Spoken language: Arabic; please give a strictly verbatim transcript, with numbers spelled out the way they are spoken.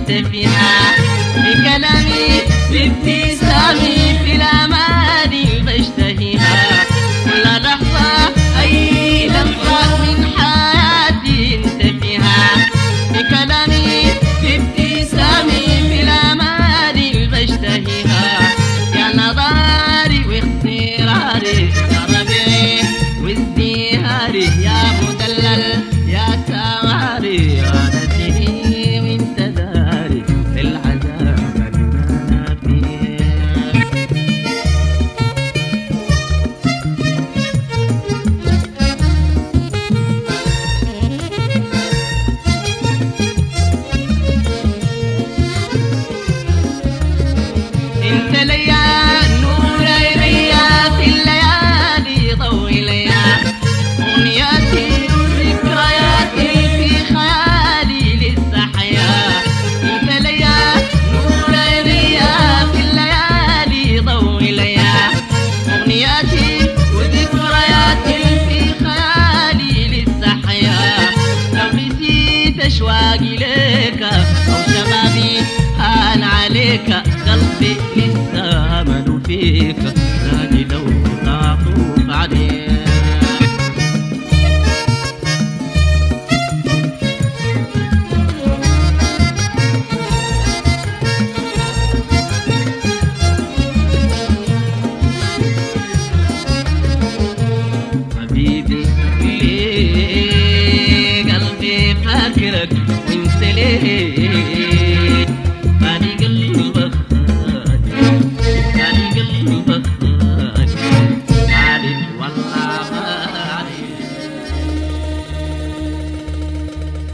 انت فيها، بكلامي بابتسامي في الاماني بشتهيها، كل لحظة اي لمحة من حياتي انت فيها، بكلامي بابتسامي في الاماني بشتهيها، يا نظاري واختياري يا ربيعي وازدهاري يا مدلل يا سواري، انا سني وانت داري في العذاب انا فيه. انت ليا نور عينيا في الليالي ضوي ليا، امنياتي وذكرياتي في خيالي لسه حياه، انت ليا نور عينيا في الليالي ضوي ليا، امنياتي وذكرياتي في خيالي لسه حياه، لو نسيت اشواقي ليك او شبابي هان عليك، قلبي لسه امل فيك.